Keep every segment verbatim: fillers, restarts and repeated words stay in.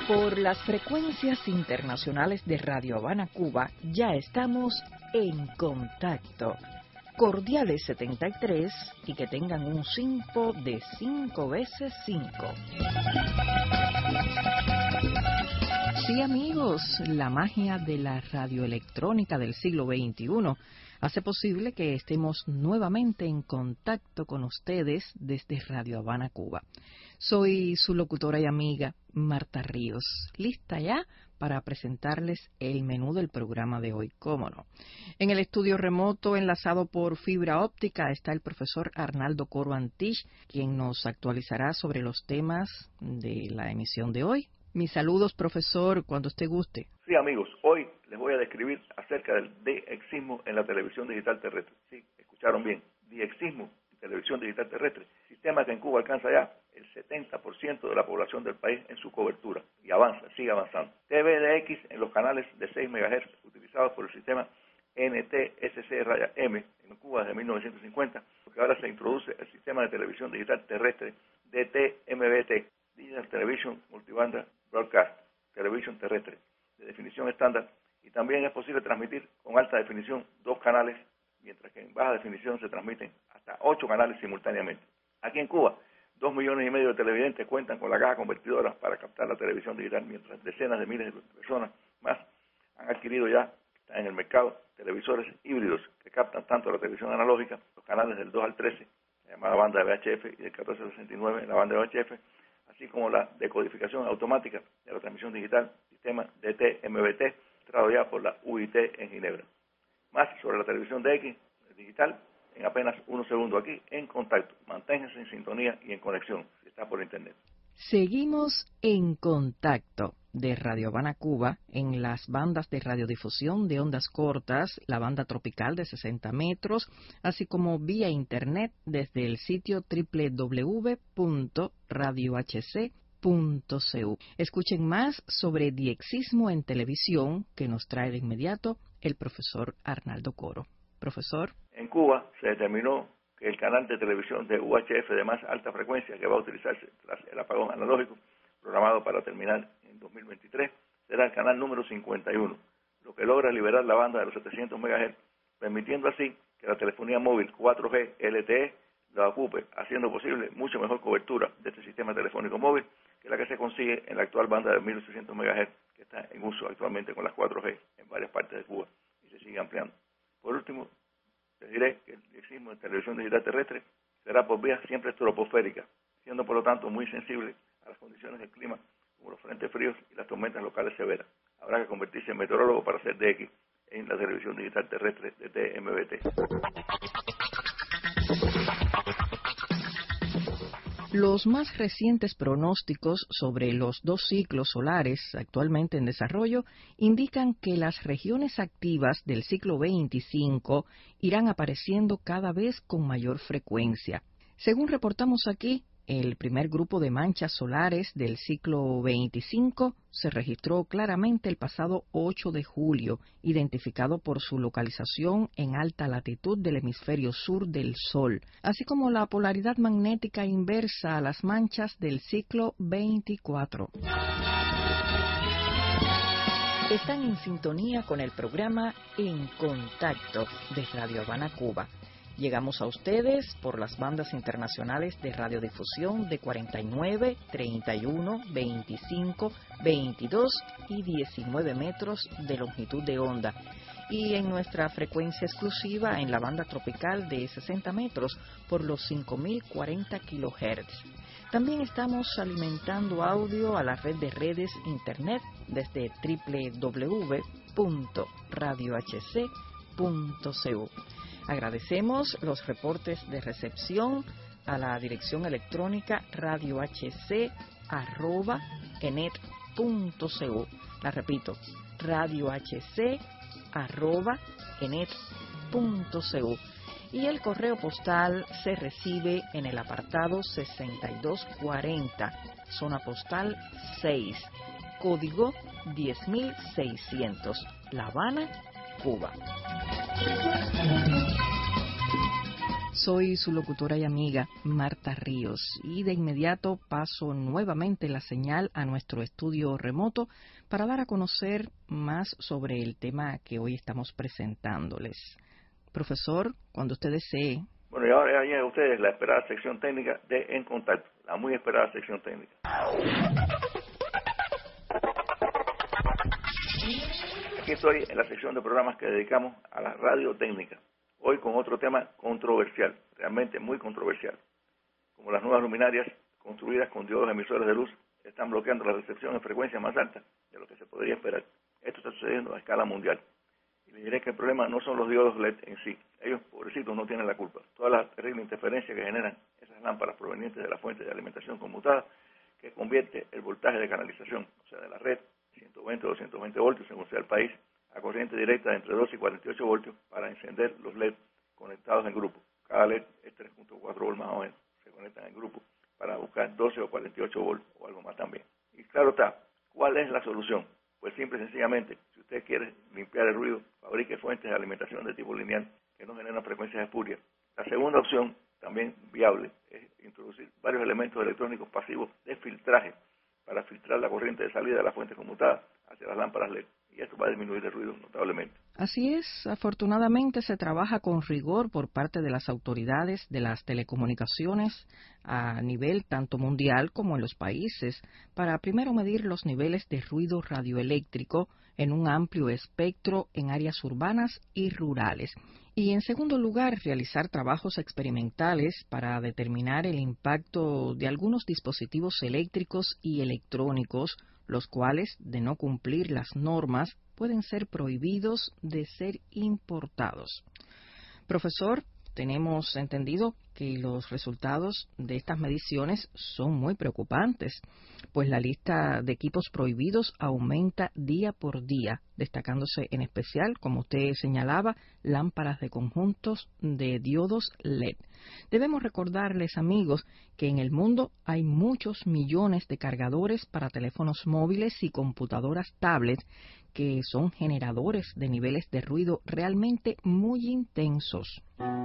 Por las frecuencias internacionales de Radio Habana, Cuba, ya estamos en contacto. Cordiales setenta y tres y que tengan un simpo de cinco veces cinco. Sí, amigos, la magia de la radioelectrónica del siglo veintiuno hace posible que estemos nuevamente en contacto con ustedes desde Radio Habana, Cuba. Soy su locutora y amiga, Marta Ríos, lista ya para presentarles el menú del programa de hoy, cómo no. En el estudio remoto, enlazado por fibra óptica, está el profesor Arnaldo Coro Antich, quien nos actualizará sobre los temas de la emisión de hoy. Mis saludos, profesor, cuando usted guste. Sí, amigos, hoy les voy a describir acerca del diexismo en la televisión digital terrestre. Sí, escucharon bien, diexismo en televisión digital terrestre, sistema que en Cuba alcanza ya el setenta por ciento de la población del país en su cobertura y avanza, sigue avanzando. T V D X en los canales de seis megahercios utilizados por el sistema N T S C-M en Cuba desde mil novecientos cincuenta, porque ahora se introduce el sistema de televisión digital terrestre D T M B T, Digital Television Multibanda Broadcast, televisión terrestre de definición estándar, y también es posible transmitir con alta definición dos canales, mientras que en baja definición se transmiten hasta ocho canales simultáneamente. Aquí en Cuba, dos millones y medio de televidentes cuentan con la caja convertidora para captar la televisión digital, mientras decenas de miles de personas más han adquirido ya, están en el mercado, televisores híbridos que captan tanto la televisión analógica, los canales del dos al trece, la llamada banda de V H F, y del catorce al sesenta y nueve, la banda de V H F, así como la decodificación automática de la transmisión digital, sistema D T M B T, traído ya por la U I T en Ginebra. Más sobre la televisión D X digital en apenas unos segundos aquí en contacto. Manténganse en sintonía y en conexión si está por internet. Seguimos en contacto de Radio Habana, Cuba, en las bandas de radiodifusión de ondas cortas, la banda tropical de sesenta metros, así como vía internet desde el sitio doble u doble u doble u punto radio h c punto c u. Escuchen más sobre diexismo en televisión que nos trae de inmediato el profesor Arnaldo Coro. Profesor. En Cuba se determinó que el canal de televisión de U H F de más alta frecuencia que va a utilizarse tras el apagón analógico, programado para terminar en dos mil veintitrés, será el canal número cincuenta y uno, lo que logra liberar la banda de los setecientos megahercios, permitiendo así que la telefonía móvil cuatro G L T E la ocupe, haciendo posible mucho mejor cobertura de este sistema telefónico móvil que la que se consigue en la actual banda de mil ochocientos megahercios, que está en uso actualmente con las cuatro G en varias partes de Cuba y se sigue ampliando. Por último, les diré que el diexismo en televisión digital terrestre será por vía siempre troposférica, siendo por lo tanto muy sensible a las condiciones del clima, como los frentes fríos y las tormentas locales severas. Habrá que convertirse en meteorólogo para hacer D X en la televisión digital terrestre de T M B T. Los más recientes pronósticos sobre los dos ciclos solares actualmente en desarrollo indican que las regiones activas del ciclo veinticinco irán apareciendo cada vez con mayor frecuencia. Según reportamos aquí, el primer grupo de manchas solares del ciclo veinticinco se registró claramente el pasado ocho de julio, identificado por su localización en alta latitud del hemisferio sur del Sol, así como la polaridad magnética inversa a las manchas del ciclo veinticuatro. Están en sintonía con el programa En Contacto de Radio Habana, Cuba. Llegamos a ustedes por las bandas internacionales de radiodifusión de cuarenta y nueve, treinta y uno, veinticinco, veintidós y diecinueve metros de longitud de onda, y en nuestra frecuencia exclusiva en la banda tropical de sesenta metros por los cinco mil cuarenta kilohertz. También estamos alimentando audio a la red de redes internet desde doble u doble u doble u punto radio h c punto c u. Agradecemos los reportes de recepción a la dirección electrónica radiohc arroba enet punto c u. La repito, radiohc arroba enet punto c u. Y el correo postal se recibe en el apartado sesenta y dos cuarenta, zona postal seis, código diez mil seiscientos, La Habana, Cuba. Soy su locutora y amiga Marta Ríos y de inmediato paso nuevamente la señal a nuestro estudio remoto para dar a conocer más sobre el tema que hoy estamos presentándoles. Profesor, cuando usted desee. Bueno, y ahora ya a ustedes la esperada sección técnica de En Contacto, la muy esperada sección técnica. Aquí estoy en la sección de programas que dedicamos a la radio técnica. Hoy con otro tema controversial, realmente muy controversial. Como las nuevas luminarias construidas con diodos emisores de luz están bloqueando la recepción en frecuencias más altas de lo que se podría esperar. Esto está sucediendo a escala mundial. Y le diré que el problema no son los diodos L E D en sí. Ellos, pobrecitos, no tienen la culpa. Todas las terribles interferencias que generan esas lámparas provenientes de la fuente de alimentación conmutada que convierte el voltaje de canalización, o sea, de la red, ciento veinte o doscientos veinte voltios, según sea el país, a corriente directa de entre doce y cuarenta y ocho voltios para encender los L E D conectados en grupo. Cada L E D es tres punto cuatro volts más o menos. Se conectan en grupo para buscar doce o cuarenta y ocho volts o algo más también. Y claro está, ¿cuál es la solución? Pues simple y sencillamente, si usted quiere limpiar el ruido, fabrique fuentes de alimentación de tipo lineal que no generan frecuencias espurias. La segunda opción, también viable, es introducir varios elementos electrónicos pasivos de filtraje para filtrar la corriente de salida de la fuente conmutada hacia las lámparas L E D. Y esto va a disminuir el ruido notablemente. Así es, afortunadamente se trabaja con rigor por parte de las autoridades de las telecomunicaciones a nivel tanto mundial como en los países para primero medir los niveles de ruido radioeléctrico en un amplio espectro en áreas urbanas y rurales. Y en segundo lugar, realizar trabajos experimentales para determinar el impacto de algunos dispositivos eléctricos y electrónicos, los cuales, de no cumplir las normas, pueden ser prohibidos de ser importados. Profesor, tenemos entendido que los resultados de estas mediciones son muy preocupantes, pues la lista de equipos prohibidos aumenta día por día, destacándose en especial, como usted señalaba, lámparas de conjuntos de diodos L E D. Debemos recordarles, amigos, que en el mundo hay muchos millones de cargadores para teléfonos móviles y computadoras tablet que son generadores de niveles de ruido realmente muy intensos.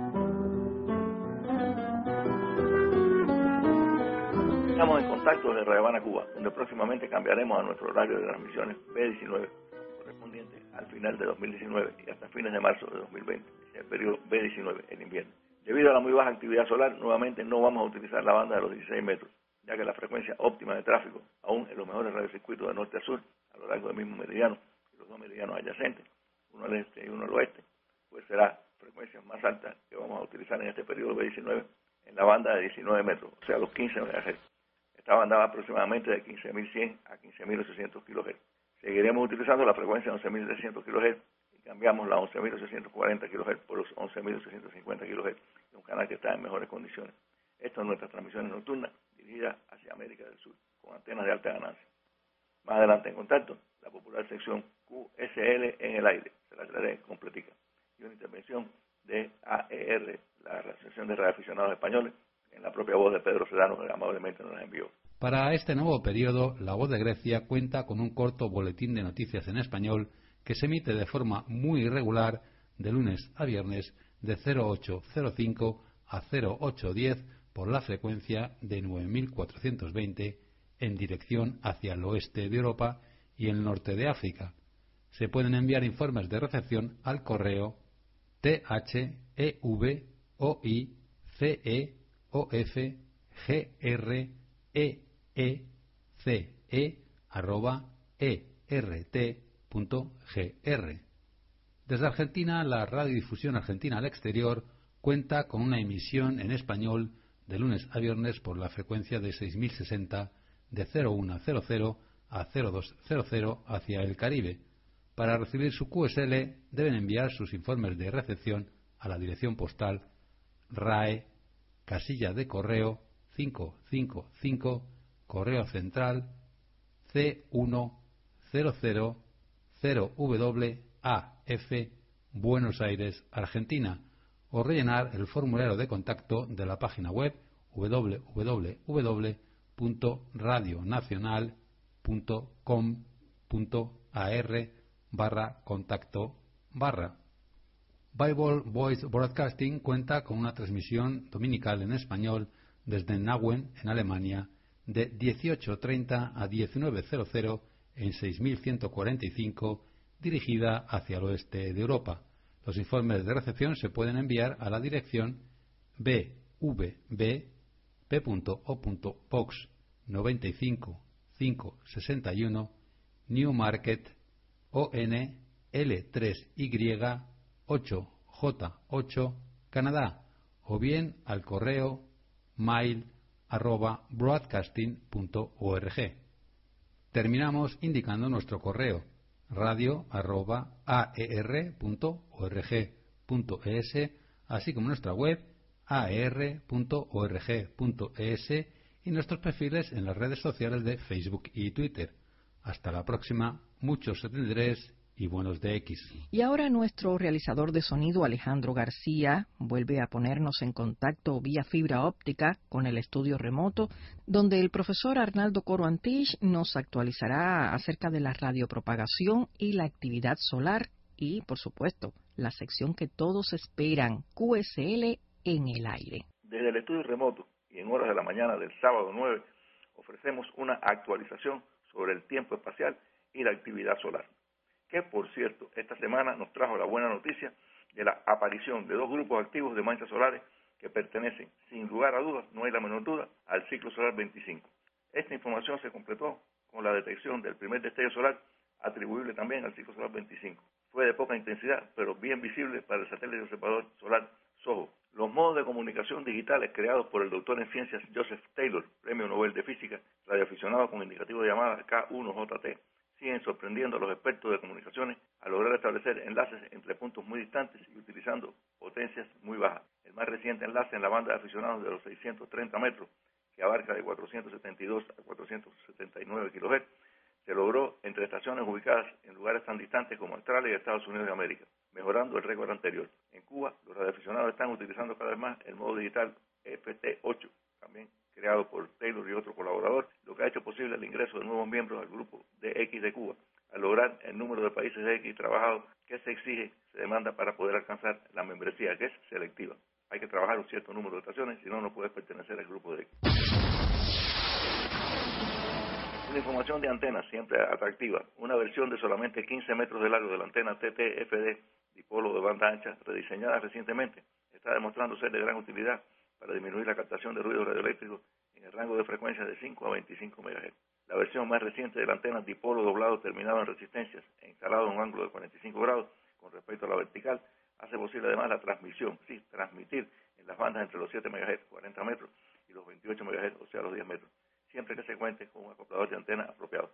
Estamos en contacto desde Radio Habana, Cuba, donde próximamente cambiaremos a nuestro horario de transmisiones B diecinueve, correspondiente al final de dos mil diecinueve y hasta fines de marzo de dos mil veinte, el periodo B diecinueve, el invierno. Debido a la muy baja actividad solar, nuevamente no vamos a utilizar la banda de los dieciséis metros, ya que la frecuencia óptima de tráfico, aún en los mejores radiocircuitos de norte a sur, a lo largo del mismo meridiano, y los dos meridianos adyacentes, uno al este y uno al oeste, pues será frecuencias más altas que vamos a utilizar en este periodo B diecinueve en la banda de diecinueve metros, o sea, los quince megahercios. Esta banda va aproximadamente de quince mil cien a quince mil ochocientos kilohercios. Seguiremos utilizando la frecuencia de once mil trescientos kilohercios y cambiamos la once mil ochocientos cuarenta kilohercios por los once mil ochocientos cincuenta kilohercios, un canal que está en mejores condiciones. Esto es nuestras transmisiones nocturnas dirigidas hacia América del Sur, con antenas de alta ganancia. Más adelante en contacto, la popular sección Q S L en el aire, se la traeré completica, y una intervención de A E R, la Asociación de Radioaficionados Españoles, en la propia voz de Pedro Sedano, que amablemente nos la envió. Para este nuevo periodo, La Voz de Grecia cuenta con un corto boletín de noticias en español que se emite de forma muy irregular de lunes a viernes de cero ocho cero cinco a cero ocho diez por la frecuencia de nueve mil cuatrocientos veinte en dirección hacia el oeste de Europa y el norte de África. Se pueden enviar informes de recepción al correo T H E V O I C E O F G R E E C E arroba E R T punto G R. Desde Argentina, la Radiodifusión Argentina al Exterior cuenta con una emisión en español de lunes a viernes por la frecuencia de seis mil sesenta de cero uno cero cero a cero dos cero cero hacia el Caribe. Para recibir su Q S L deben enviar sus informes de recepción a la dirección postal R A E, casilla de correo cinco cinco cinco, correo central C uno cero cero cero W A F, Buenos Aires, Argentina, o rellenar el formulario de contacto de la página web w w w punto radionacional punto com punto a r barra contacto barra. Bible Voice Broadcasting cuenta con una transmisión dominical en español desde Nauen, en Alemania, de dieciocho treinta a diecinueve cero cero en seis mil ciento cuarenta y cinco, dirigida hacia el oeste de Europa. Los informes de recepción se pueden enviar a la dirección b v b p o box noventa y cinco quinientos sesenta y uno Newmarket O N L tres Y ocho J ocho, Canadá, o bien al correo mail arroba broadcasting punto org. Terminamos indicando nuestro correo radio arroba aer punto org punto es, así como nuestra web aer punto org punto es y nuestros perfiles en las redes sociales de Facebook y Twitter. Hasta la próxima, muchos setenta y tres y buenos de X. Y ahora nuestro realizador de sonido, Alejandro García, vuelve a ponernos en contacto vía fibra óptica con el estudio remoto, donde el profesor Arnaldo Coro Antich nos actualizará acerca de la radiopropagación y la actividad solar y, por supuesto, la sección que todos esperan, Q S L en el aire. Desde el estudio remoto y en horas de la mañana del sábado nueve, ofrecemos una actualización sobre el tiempo espacial y la actividad solar, que por cierto, esta semana nos trajo la buena noticia de la aparición de dos grupos activos de manchas solares que pertenecen, sin lugar a dudas, no hay la menor duda, al ciclo solar veinticinco. Esta información se completó con la detección del primer destello solar atribuible también al ciclo solar veinticinco. Fue de poca intensidad, pero bien visible para el satélite observador solar SOHO. Los modos de comunicación digitales creados por el doctor en ciencias Joseph Taylor, Premio Nobel de Física, radioaficionado con indicativo de llamada K uno J T, siguen sorprendiendo a los expertos de comunicaciones al lograr establecer enlaces entre puntos muy distantes y utilizando potencias muy bajas. El más reciente enlace en la banda de aficionados de los seiscientos treinta metros, que abarca de cuatrocientos setenta y dos a cuatrocientos setenta y nueve kilohertz, se logró entre estaciones ubicadas en lugares tan distantes como Australia y Estados Unidos de América, mejorando el récord anterior. En Cuba, los radioaficionados están utilizando cada vez más el modo digital F T ocho, también creado por Taylor y otro colaborador, lo que ha hecho posible el ingreso de nuevos miembros al grupo D X de Cuba, al lograr el número de países D X trabajados que se exige, se demanda para poder alcanzar la membresía, que es selectiva. Hay que trabajar un cierto número de estaciones, si no, no puedes pertenecer al grupo D X. Una información de antenas siempre atractiva, una versión de solamente quince metros de largo de la antena T T F D, dipolo de banda ancha, rediseñada recientemente, está demostrando ser de gran utilidad para disminuir la captación de ruidos radioeléctricos en el rango de frecuencia de cinco a veinticinco megahertz. La versión más reciente de la antena dipolo doblado terminado en resistencias e instalado en un ángulo de cuarenta y cinco grados con respecto a la vertical, hace posible además la transmisión, sí, transmitir en las bandas entre los siete megahertz, cuarenta metros, y los veintiocho megahertz, o sea, los diez metros, siempre que se cuente con un acoplador de antena apropiado.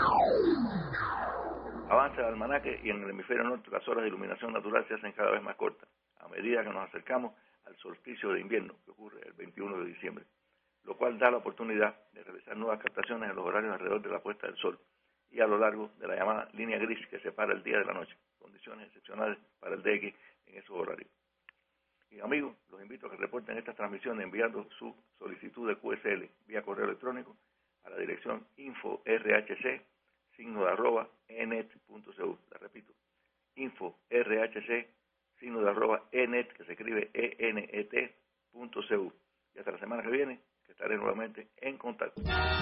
Avanza el almanaque y en el hemisferio norte las horas de iluminación natural se hacen cada vez más cortas, a medida que nos acercamos al solsticio de invierno, que ocurre el veintiuno de diciembre, lo cual da la oportunidad de realizar nuevas captaciones en los horarios alrededor de la puesta del sol y a lo largo de la llamada línea gris que separa el día de la noche, condiciones excepcionales para el D X en esos horarios. Y amigos, los invito a que reporten estas transmisiones enviando su solicitud de Q S L vía correo electrónico a la dirección info r h c signo de arroba enet punto c u. La repito, info r h c signo de arroba enet, que se escribe e n e t punto c u. Y hasta la semana que viene, que estaré nuevamente en contacto.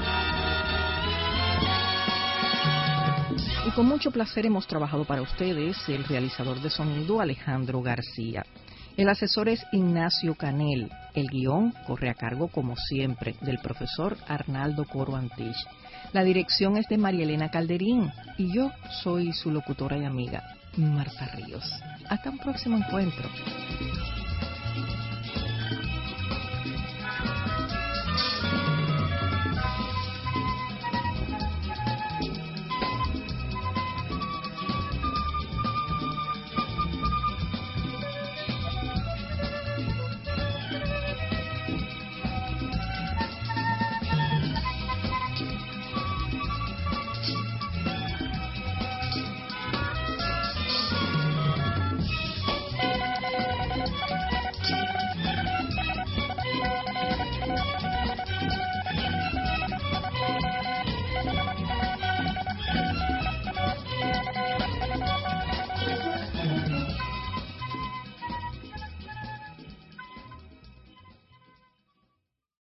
Y con mucho placer hemos trabajado para ustedes el realizador de sonido Alejandro García. El asesor es Ignacio Canel. El guión corre a cargo, como siempre, del profesor Arnaldo Coro Antich. La dirección es de María Elena Calderín y yo soy su locutora y amiga, Marta Ríos. Hasta un próximo encuentro.